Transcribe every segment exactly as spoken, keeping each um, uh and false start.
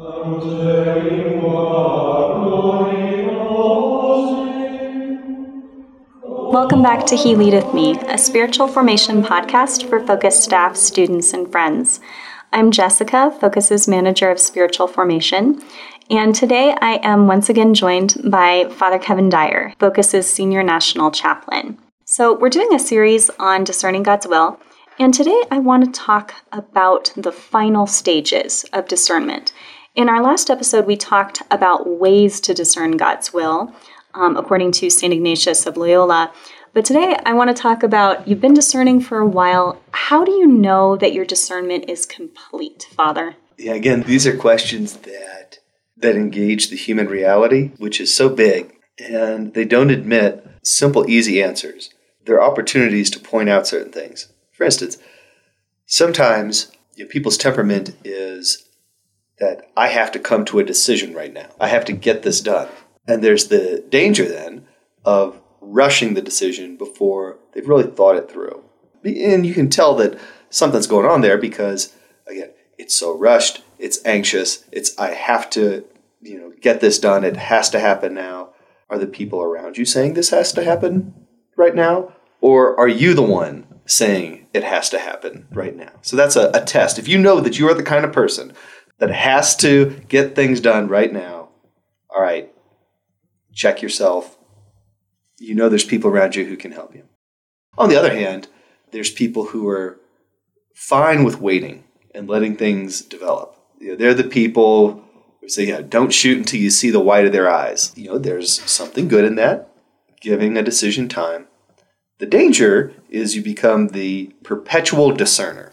Welcome back to He Leadeth Me, a spiritual formation podcast for Focus staff, students, and friends. I'm Jessica, Focus's Manager of Spiritual Formation, and today I am once again joined by Father Kevin Dyer, Focus's Senior National Chaplain. So we're doing a series on discerning God's will, and today I want to talk about the final stages of discernment. In our last episode, we talked about ways to discern God's will, um, according to Saint Ignatius of Loyola. But today I want to talk about, you've been discerning for a while. How do you know that your discernment is complete, Father? Yeah, again, these are questions that that engage the human reality, which is so big, and they don't admit simple, easy answers. There are opportunities to point out certain things. For instance, sometimes you know, people's temperament is that I have to come to a decision right now. I have to get this done. And there's the danger then of rushing the decision before they've really thought it through. And you can tell that something's going on there because, again, it's so rushed, it's anxious, it's I have to, you know, get this done, it has to happen now. Are the people around you saying this has to happen right now? Or are you the one saying it has to happen right now? So that's a, a test. If you know that you are the kind of person that has to get things done right now, all right, check yourself. You know there's people around you who can help you. On the other hand, there's people who are fine with waiting and letting things develop. You know, they're the people who say, yeah, don't shoot until you see the white of their eyes. You know, there's something good in that, giving a decision time. The danger is you become the perpetual discerner.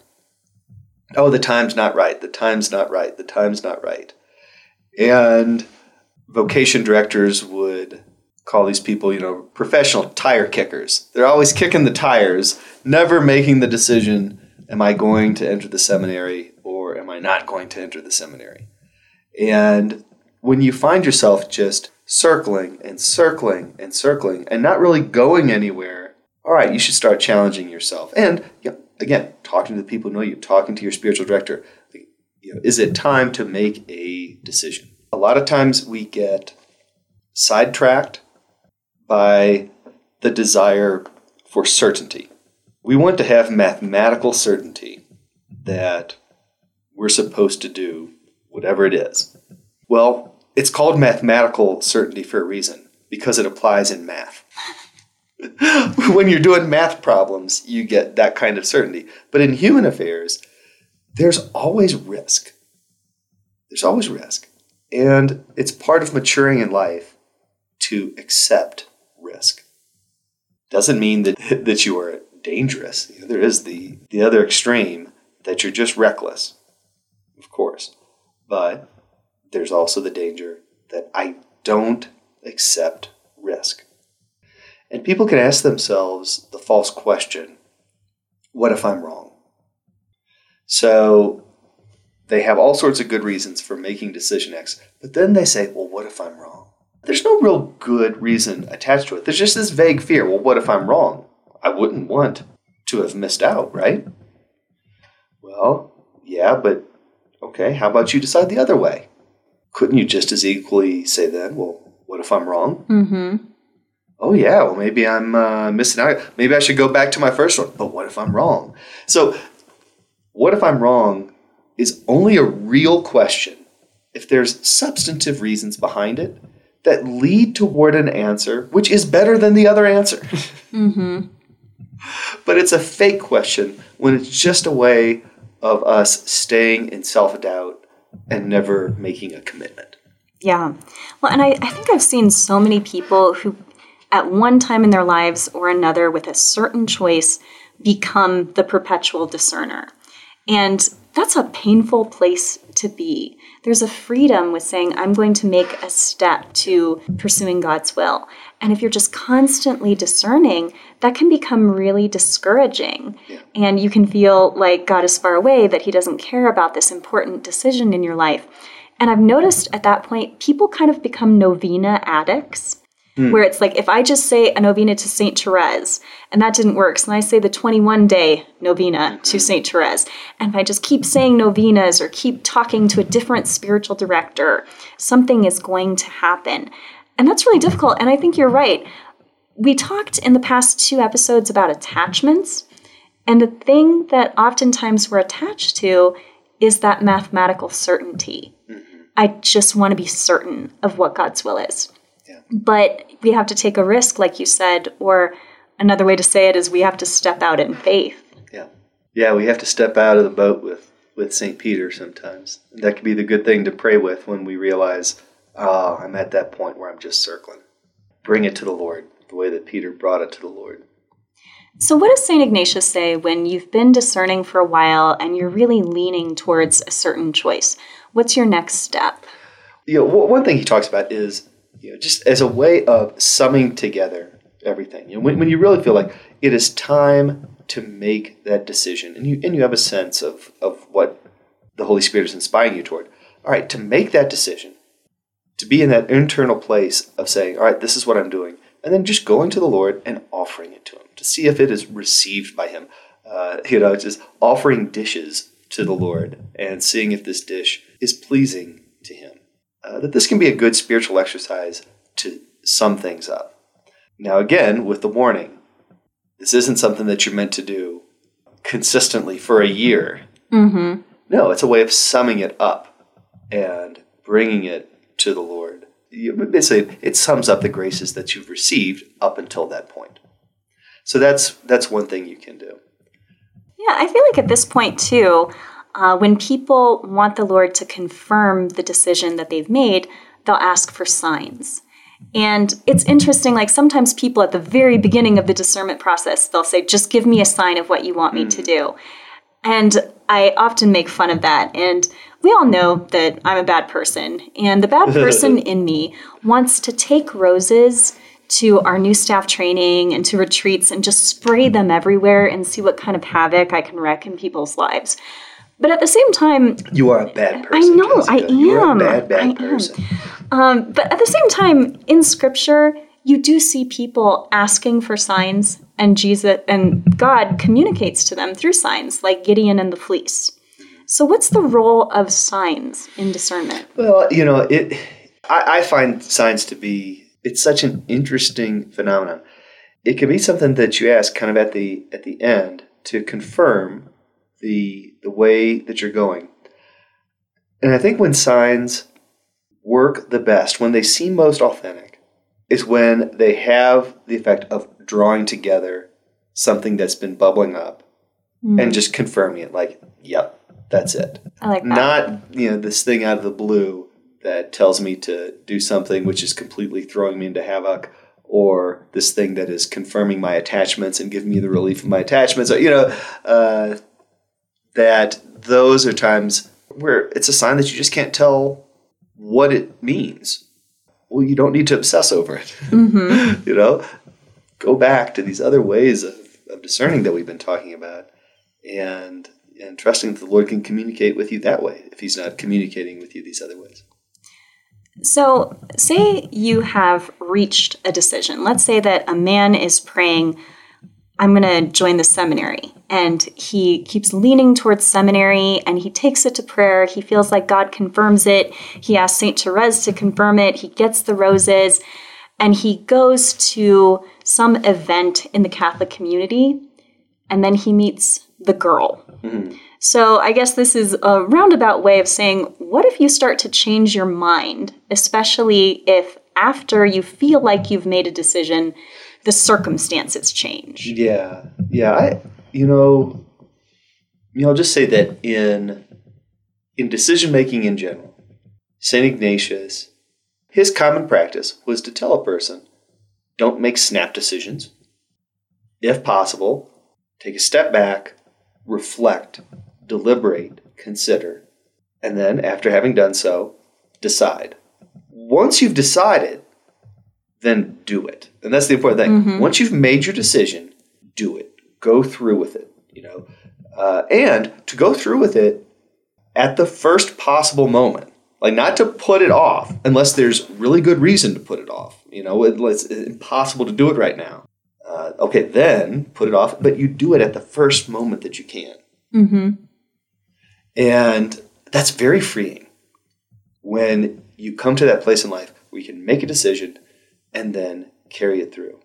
Oh, the time's not right. The time's not right. The time's not right. And vocation directors would call these people, you know, professional tire kickers. They're always kicking the tires, never making the decision, am I going to enter the seminary or am I not going to enter the seminary? And when you find yourself just circling and circling and circling and not really going anywhere, all right, you should start challenging yourself. And you know, again, talking to the people who know you, talking to your spiritual director. You know, is it time to make a decision? A lot of times we get sidetracked by the desire for certainty. We want to have mathematical certainty that we're supposed to do whatever it is. Well, it's called mathematical certainty for a reason, because it applies in math. When you're doing math problems, you get that kind of certainty. But in human affairs, there's always risk. There's always risk. And it's part of maturing in life to accept risk. Doesn't mean that, that you are dangerous. You know, there is the, the other extreme that you're just reckless, of course. But there's also the danger that I don't accept risk. And people can ask themselves the false question, what if I'm wrong? So they have all sorts of good reasons for making decision X, but then they say, well, what if I'm wrong? There's no real good reason attached to it. There's just this vague fear, well, what if I'm wrong? I wouldn't want to have missed out, right? Well, yeah, but okay, how about you decide the other way? Couldn't you just as equally say then, well, what if I'm wrong? Mm-hmm. Oh, yeah, well, maybe I'm uh, missing out. Maybe I should go back to my first one. But what if I'm wrong? So what if I'm wrong is only a real question if there's substantive reasons behind it that lead toward an answer which is better than the other answer. Mm-hmm. But it's a fake question when it's just a way of us staying in self-doubt and never making a commitment. Yeah. Well, and I, I think I've seen so many people who at one time in their lives or another with a certain choice become the perpetual discerner. And that's a painful place to be. There's a freedom with saying, I'm going to make a step to pursuing God's will. And if you're just constantly discerning, that can become really discouraging. Yeah. And you can feel like God is far away, that he doesn't care about this important decision in your life. And I've noticed at that point, people kind of become novena addicts. Mm. Where it's like, if I just say a novena to Saint Therese, and that didn't work, so then I say the twenty-one day novena to Saint Therese, and if I just keep saying novenas or keep talking to a different spiritual director, something is going to happen. And that's really difficult, and I think you're right. We talked in the past two episodes about attachments, and the thing that oftentimes we're attached to is that mathematical certainty. Mm-hmm. I just want to be certain of what God's will is. Yeah. But we have to take a risk, like you said, or another way to say it is we have to step out in faith. Yeah. Yeah, we have to step out of the boat with, with Saint Peter sometimes. That could be the good thing to pray with when we realize, oh, I'm at that point where I'm just circling. Bring it to the Lord, the way that Peter brought it to the Lord. So what does Saint Ignatius say when you've been discerning for a while and you're really leaning towards a certain choice? What's your next step? You know, one thing he talks about is, you know, just as a way of summing together everything. You know, when, when you really feel like it is time to make that decision, and you and you have a sense of, of what the Holy Spirit is inspiring you toward. All right, to make that decision, to be in that internal place of saying, all right, this is what I'm doing, and then just going to the Lord and offering it to Him to see if it is received by Him. Uh, you know, just offering dishes to the Lord and seeing if this dish is pleasing to Him. Uh, that this can be a good spiritual exercise to sum things up. Now again, with the warning, this isn't something that you're meant to do consistently for a year. Mm-hmm. No, it's a way of summing it up and bringing it to the Lord. You, basically, it sums up the graces that you've received up until that point. So that's that's one thing you can do. Yeah, I feel like at this point too, Uh, when people want the Lord to confirm the decision that they've made, they'll ask for signs. And it's interesting, like sometimes people at the very beginning of the discernment process, they'll say, just give me a sign of what you want me mm. to do. And I often make fun of that. And we all know that I'm a bad person. And the bad person in me wants to take roses to our new staff training and to retreats and just spray them everywhere and see what kind of havoc I can wreak in people's lives. But at the same time... You are a bad person, I know, Jessica. I am. You are a bad, bad I person. Um, but at the same time, in Scripture, you do see people asking for signs, and Jesus and God communicates to them through signs, like Gideon and the fleece. So what's the role of signs in discernment? Well, you know, it. I, I find signs to be... It's such an interesting phenomenon. It can be something that you ask kind of at the at the end to confirm the the way that you're going. And I think when signs work the best, when they seem most authentic, is when they have the effect of drawing together something that's been bubbling up mm. and just confirming it, like, yep, that's it. I like that. Not, you know, this thing out of the blue that tells me to do something which is completely throwing me into havoc, or this thing that is confirming my attachments and giving me the relief of my attachments. You know, uh, that those are times where it's a sign that you just can't tell what it means. Well, you don't need to obsess over it. Mm-hmm. You know, go back to these other ways of, of discerning that we've been talking about, and and trusting that the Lord can communicate with you that way if He's not communicating with you these other ways. So say you have reached a decision. Let's say that a man is praying, I'm going to join the seminary, and he keeps leaning towards seminary, and he takes it to prayer. He feels like God confirms it. He asks Saint Therese to confirm it. He gets the roses, and he goes to some event in the Catholic community, and then he meets the girl. Mm-hmm. So I guess this is a roundabout way of saying, what if you start to change your mind, especially if after you feel like you've made a decision, the circumstances change? Yeah, yeah. I, you know, you know, I'll just say that in in decision making in general, Saint Ignatius, his common practice was to tell a person, don't make snap decisions. If possible, take a step back, reflect, deliberate, consider, and then after having done so, decide. Once you've decided, then do it. And that's the important thing. Mm-hmm. Once you've made your decision, do it. Go through with it. You know, uh, and to go through with it at the first possible moment. Like, not to put it off unless there's really good reason to put it off. You know, it, it's impossible to do it right now. Uh, okay, then put it off, but you do it at the first moment that you can. Mm-hmm. And that's very freeing when you come to that place in life where you can make a decision and then carry it through.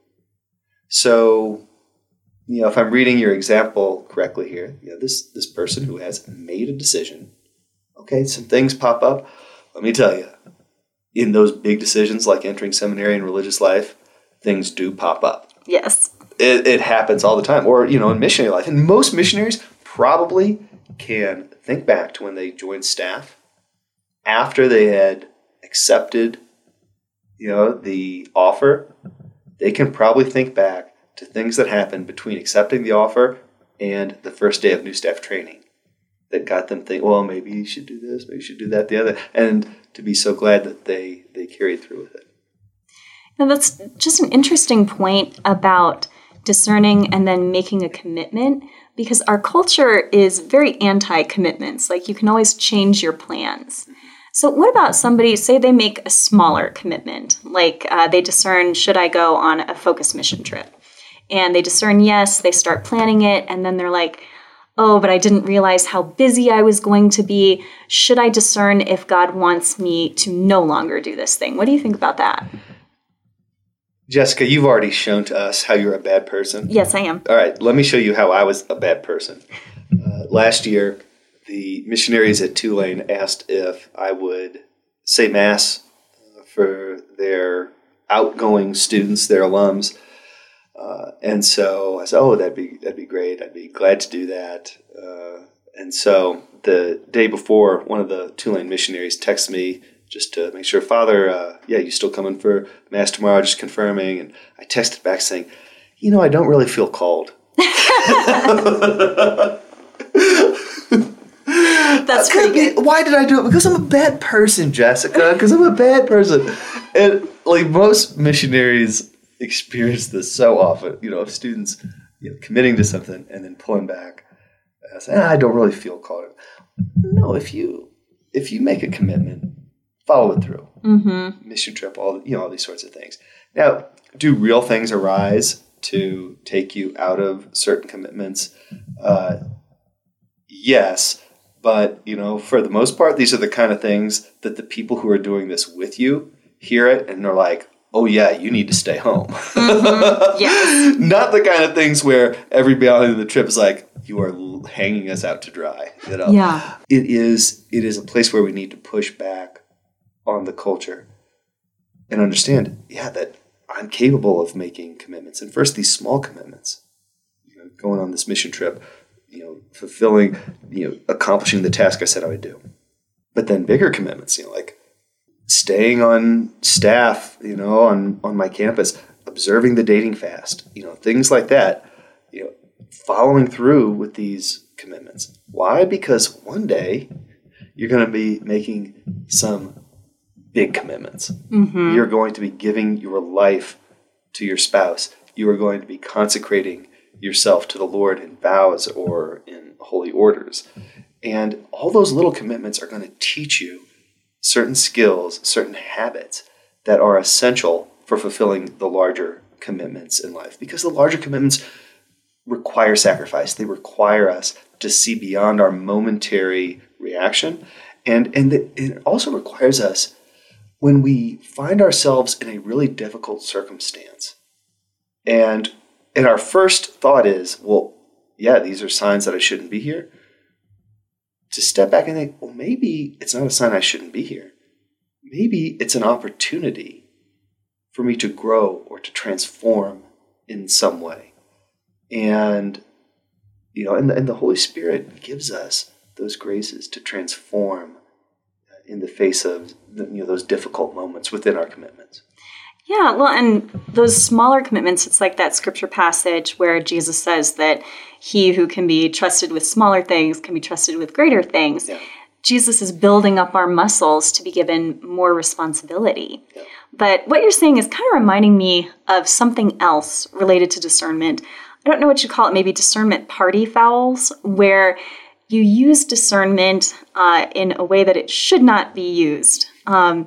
So, you know, if I'm reading your example correctly here, you know, this, this person who has made a decision, okay, some things pop up. Let me tell you, in those big decisions like entering seminary and religious life, things do pop up. Yes. It, it happens all the time. Or, you know, in missionary life. And most missionaries probably can think back to when they joined staff after they had accepted, you know, the offer. They can probably think back to things that happened between accepting the offer and the first day of new staff training that got them think, well, maybe you should do this, maybe you should do that, the other, and to be so glad that they, they carried through with it. Now, that's just an interesting point about discerning and then making a commitment, because our culture is very anti-commitments. Like, you can always change your plans. So what about somebody, say they make a smaller commitment, like uh, they discern, should I go on a focus mission trip? And they discern yes, they start planning it, and then they're like, oh, but I didn't realize how busy I was going to be. Should I discern if God wants me to no longer do this thing? What do you think about that? Jessica, you've already shown to us how you're a bad person. Yes, I am. All right, let me show you how I was a bad person. Uh, last year, the missionaries at Tulane asked if I would say Mass for their outgoing students, their alums. Uh, and so I said, oh, that'd be that'd be great. I'd be glad to do that. Uh, and so the day before, one of the Tulane missionaries texted me just to make sure, Father, uh, yeah, you still coming for Mass tomorrow, just confirming. And I texted back saying, you know, I don't really feel called. That's pretty good. Why did I do it? Because I'm a bad person, Jessica. Because I'm a bad person. And like most missionaries experience this so often, you know, of students, you know, committing to something and then pulling back. I say, ah, I don't really feel called. No, if you if you make a commitment, follow it through. Mm-hmm. Mission trip, all you know, all these sorts of things. Now, do real things arise to take you out of certain commitments? Uh, yes, but you know, for the most part, these are the kind of things that the people who are doing this with you hear it and they're like, oh yeah, you need to stay home. Mm-hmm. Yes. Not the kind of things where everybody on the trip is like, you are hanging us out to dry. You know? Yeah. It is, it is a place where we need to push back on the culture and understand, yeah, that I'm capable of making commitments. And first, these small commitments, you know, going on this mission trip, you know, fulfilling, you know, accomplishing the task I said I would do. But then bigger commitments, you know, like staying on staff, you know, on, on my campus, observing the dating fast, you know, things like that, you know, following through with these commitments. Why? Because one day you're going to be making some big commitments. Mm-hmm. You're going to be giving your life to your spouse. You are going to be consecrating yourself to the Lord in vows or in holy orders. And all those little commitments are going to teach you certain skills, certain habits that are essential for fulfilling the larger commitments in life. Because the larger commitments require sacrifice. They require us to see beyond our momentary reaction. And, and it also requires us, when we find ourselves in a really difficult circumstance, and and our first thought is, well, yeah, these are signs that I shouldn't be here, to step back and think, well, maybe it's not a sign I shouldn't be here. Maybe it's an opportunity for me to grow or to transform in some way. And, you know, and the, and the Holy Spirit gives us those graces to transform in the face of, you know, those difficult moments within our commitments. Yeah, well, and those smaller commitments, it's like that scripture passage where Jesus says that he who can be trusted with smaller things can be trusted with greater things. Yeah. Jesus is building up our muscles to be given more responsibility. Yeah. But what you're saying is kind of reminding me of something else related to discernment. I don't know what you call it, maybe discernment party fouls, where you use discernment uh, in a way that it should not be used. Um,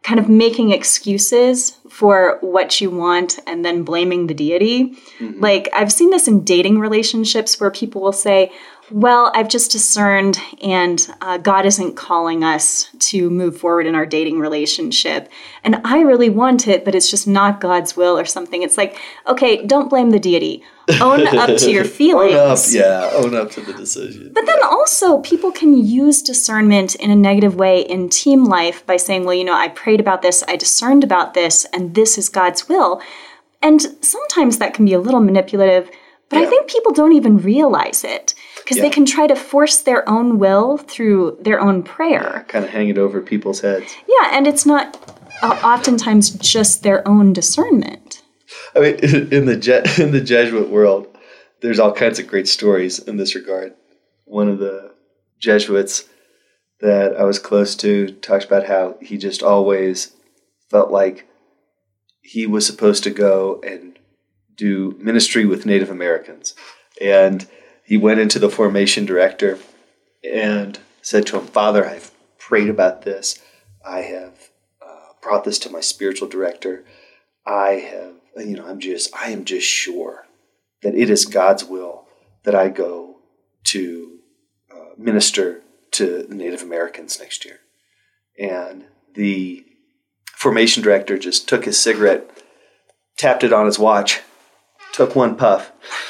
kind of making excuses for what you want and then blaming the deity. Mm-hmm. Like, I've seen this in dating relationships where people will say, well, I've just discerned and uh, God isn't calling us to move forward in our dating relationship. And I really want it, but it's just not God's will or something. It's like, okay, don't blame the deity. Own up to your feelings. Own up, yeah, own up to the decision. But then also, people can use discernment in a negative way in team life by saying, well, you know, I prayed about this, I discerned about this, and this is God's will. And sometimes that can be a little manipulative, but yeah. I think people don't even realize it because yeah. they can try to force their own will through their own prayer. Yeah, kind of hang it over people's heads. Yeah, and it's not uh, oftentimes just their own discernment. I mean, in the Je- in the Jesuit world, there's all kinds of great stories in this regard. One of the Jesuits that I was close to talks about how he just always felt like he was supposed to go and do ministry with Native Americans. And he went into the formation director and said to him, Father, I've prayed about this. I have uh, brought this to my spiritual director. I have You know, I'm just, I am just sure that it is God's will that I go to uh, minister to the Native Americans next year. And the formation director just took his cigarette, tapped it on his watch, took one puff.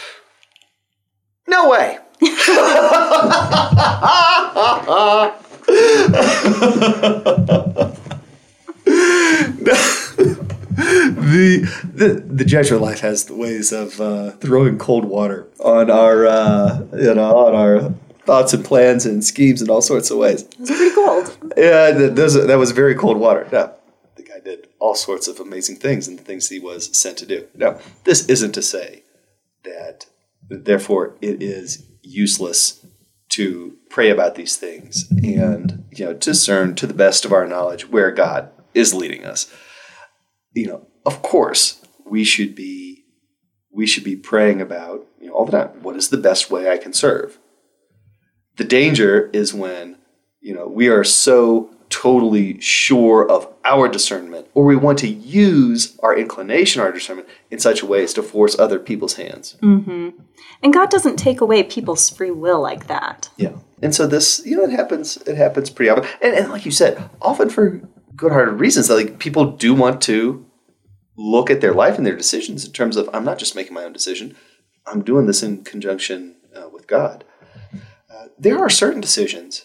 No way! The, the the Jesuit life has the ways of uh, throwing cold water on our uh, you know on our thoughts and plans and schemes in all sorts of ways. It was pretty cold. Yeah, that, that was very cold water. Now, the guy did all sorts of amazing things and the things he was sent to do. Now, this isn't to say that therefore it is useless to pray about these things and you know discern to the best of our knowledge where God is leading us. You know, of course, we should be we should be praying about, you know, all the time, what is the best way I can serve? The danger is when, you know, we are so totally sure of our discernment, or we want to use our inclination, our discernment, in such a way as to force other people's hands. Mm-hmm. And God doesn't take away people's free will like that. Yeah. And so this, you know, it happens, it happens pretty often. And, and like you said, often for good-hearted reasons. Like, people do want to look at their life and their decisions in terms of, I'm not just making my own decision, I'm doing this in conjunction uh, with God. Uh, there are certain decisions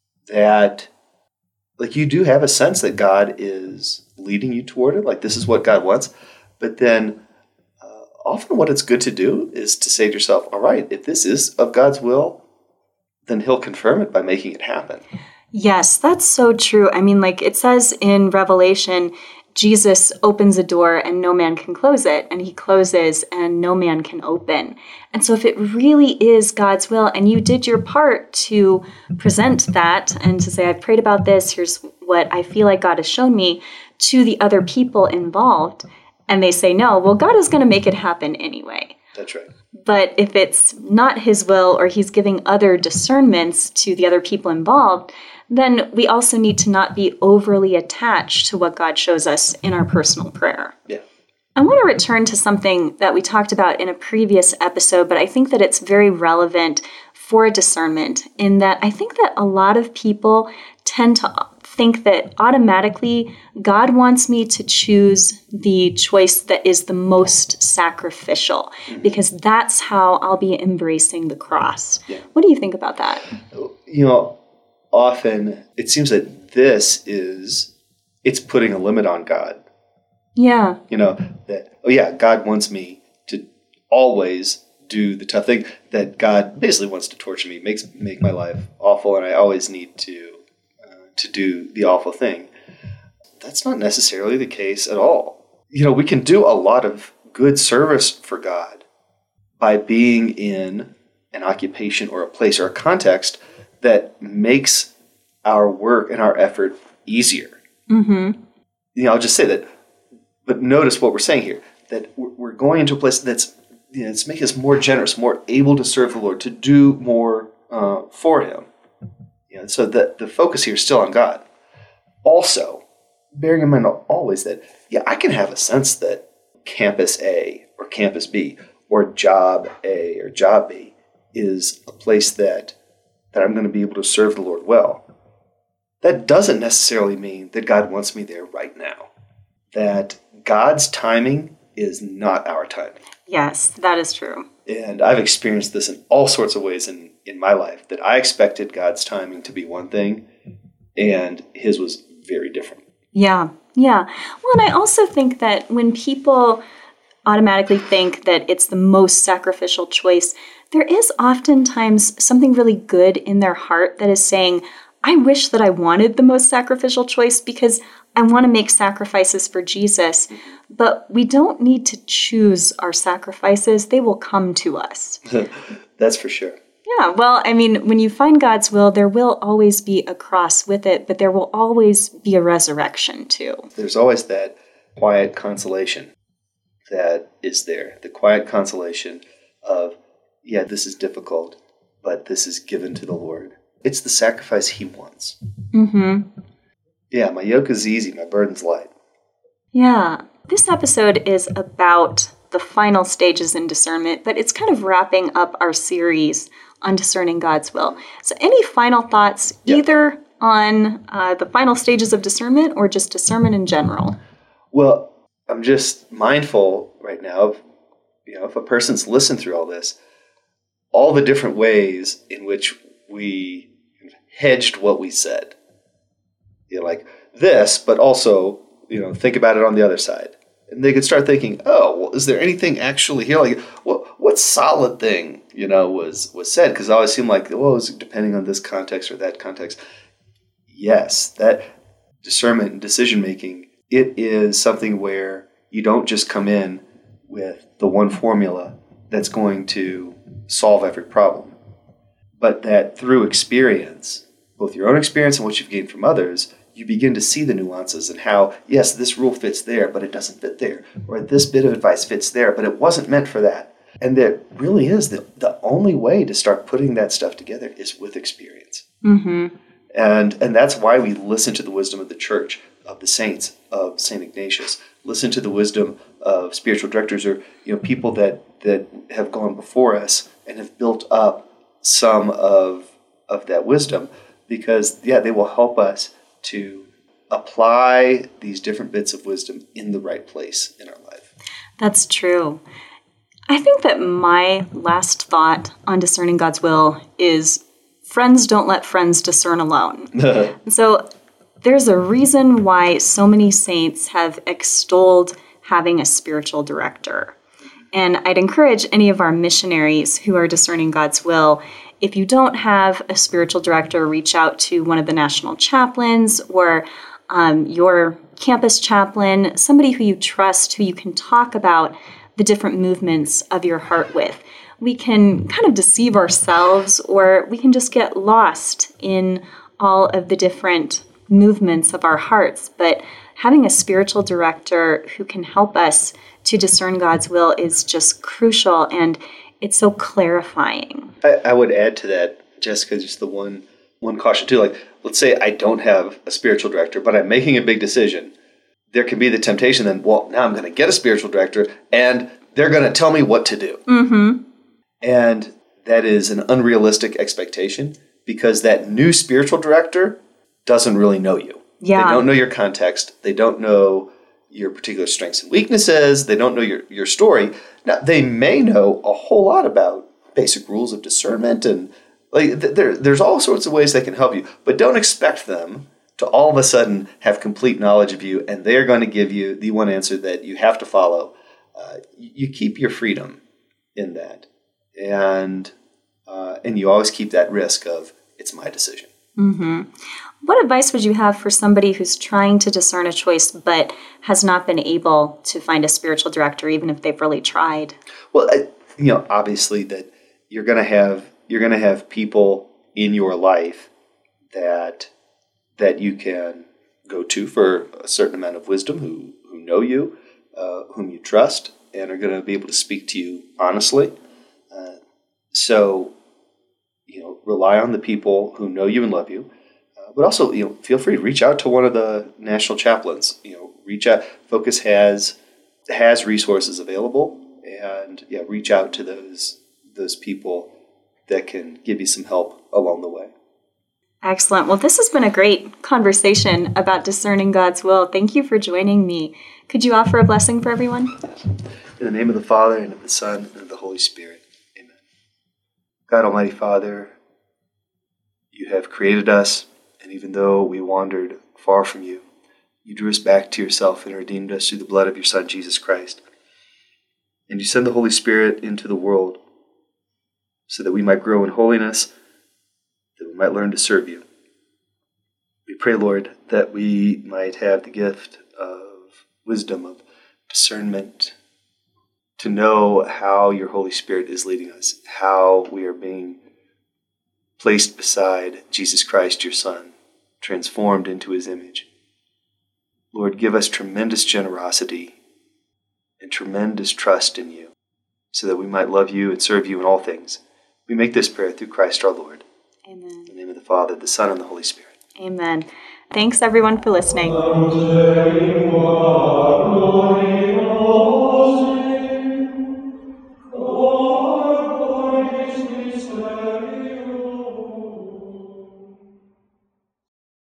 that, like, you do have a sense that God is leading you toward it, like this is what God wants, but then uh, often what it's good to do is to say to yourself, all right, if this is of God's will, then He'll confirm it by making it happen. Yes, that's so true. I mean, like it says in Revelation, Jesus opens a door and no man can close it, and He closes and no man can open. And so if it really is God's will and you did your part to present that and to say, I've prayed about this, here's what I feel like God has shown me, to the other people involved, and they say no, well, God is going to make it happen anyway. That's right. But if it's not His will or He's giving other discernments to the other people involved, then we also need to not be overly attached to what God shows us in our personal prayer. Yeah. I want to return to something that we talked about in a previous episode, but I think that it's very relevant for discernment in that I think that a lot of people tend to think that automatically God wants me to choose the choice that is the most sacrificial, mm-hmm. because that's how I'll be embracing the cross. Yeah. What do you think about that? You know, often it seems that this is, it's putting a limit on God. Yeah. You know, that, oh yeah, God wants me to always do the tough thing, that God basically wants to torture me, makes make my life awful, and I always need to uh, to do the awful thing. That's not necessarily the case at all. You know, we can do a lot of good service for God by being in an occupation or a place or a context that makes our work and our effort easier. Mm-hmm. You know, I'll just say that, but notice what we're saying here, that we're going into a place that's, you know, it's making us more generous, more able to serve the Lord, to do more uh, for Him. You know, so that the focus here is still on God. Also, bearing in mind always that, yeah, I can have a sense that campus A or campus B or job A or job B is a place that, that I'm going to be able to serve the Lord well. That doesn't necessarily mean that God wants me there right now. That God's timing is not our timing. Yes, that is true. And I've experienced this in all sorts of ways in, in my life, that I expected God's timing to be one thing, and his was very different. Yeah, yeah. Well, and I also think that when people automatically think that it's the most sacrificial choice, there is oftentimes something really good in their heart that is saying, I wish that I wanted the most sacrificial choice because I want to make sacrifices for Jesus. But we don't need to choose our sacrifices. They will come to us. That's for sure. Yeah, well, I mean, when you find God's will, there will always be a cross with it, but there will always be a resurrection too. There's always that quiet consolation that is there. The quiet consolation of, yeah, this is difficult, but this is given to the Lord. It's the sacrifice he wants. Mm-hmm. Yeah, my yoke is easy, my burden's light. Yeah, this episode is about the final stages in discernment, but it's kind of wrapping up our series on discerning God's will. So any final thoughts, yeah. either on uh, the final stages of discernment or just discernment in general? Well, I'm just mindful right now of, you know, if a person's listened through all this, all the different ways in which we hedged what we said. You know, like this, but also, you know, think about it on the other side. And they could start thinking, oh, well, is there anything actually here? Like, what what solid thing, you know, was, was said? Because it always seemed like, well, it was depending on this context or that context. Yes, that discernment and decision-making, it is something where you don't just come in with the one formula that's going to solve every problem, but that through experience, both your own experience and what you've gained from others, you begin to see the nuances and how, yes, this rule fits there, but it doesn't fit there. Or this bit of advice fits there, but it wasn't meant for that. And that really is the, the only way to start putting that stuff together is with experience. Mm-hmm. And and that's why we listen to the wisdom of the church, of the saints, of Saint Ignatius. Listen to the wisdom of spiritual directors or, you know, people that, that have gone before us and have built up some of, of that wisdom. Because, yeah, they will help us to apply these different bits of wisdom in the right place in our life. That's true. I think that my last thought on discerning God's will is friends don't let friends discern alone. So there's a reason why so many saints have extolled having a spiritual director. And I'd encourage any of our missionaries who are discerning God's will, if you don't have a spiritual director, reach out to one of the national chaplains or um, your campus chaplain, somebody who you trust, who you can talk about the different movements of your heart with. We can kind of deceive ourselves, or we can just get lost in all of the different movements of our hearts. But having a spiritual director who can help us to discern God's will is just crucial, and it's so clarifying. I, I would add to that, Jessica, just the one one caution too. Like, let's say I don't have a spiritual director, but I'm making a big decision. There can be the temptation then, well, now I'm going to get a spiritual director, and they're going to tell me what to do. Mm-hmm. And that is an unrealistic expectation because that new spiritual director doesn't really know you. Yeah. They don't know your context. They don't know your particular strengths and weaknesses. They don't know your, your story. Now, they may know a whole lot about basic rules of discernment, and like th- there, there's all sorts of ways they can help you, but don't expect them to all of a sudden have complete knowledge of you, and they're going to give you the one answer that you have to follow. Uh, you keep your freedom in that, and uh, and you always keep that risk of, it's my decision. Mm-hmm. What advice would you have for somebody who's trying to discern a choice but has not been able to find a spiritual director, even if they've really tried? Well, I, you know, obviously that you're going to have you're going to have people in your life that that you can go to for a certain amount of wisdom, who who know you, uh, whom you trust, and are going to be able to speak to you honestly. Uh, so, you know, rely on the people who know you and love you. but also, you know, feel free to reach out to one of the national chaplains. You know, reach out. Focus has has resources available, and yeah, reach out to those those people that can give you some help along the way. Excellent. Well, this has been a great conversation about discerning God's will. Thank you for joining me. Could you offer a blessing for everyone? In the name of the Father, and of the Son, and of the Holy Spirit. Amen. God Almighty Father, you have created us, and even though we wandered far from you, you drew us back to yourself and redeemed us through the blood of your Son, Jesus Christ. And you send the Holy Spirit into the world so that we might grow in holiness, that we might learn to serve you. We pray, Lord, that we might have the gift of wisdom, of discernment, to know how your Holy Spirit is leading us, how we are being placed beside Jesus Christ, your Son, transformed into his image. Lord, give us tremendous generosity and tremendous trust in you, so that we might love you and serve you in all things. We make this prayer through Christ our Lord. Amen. In the name of the Father, the Son, and the Holy Spirit. Amen. Thanks, everyone, for listening.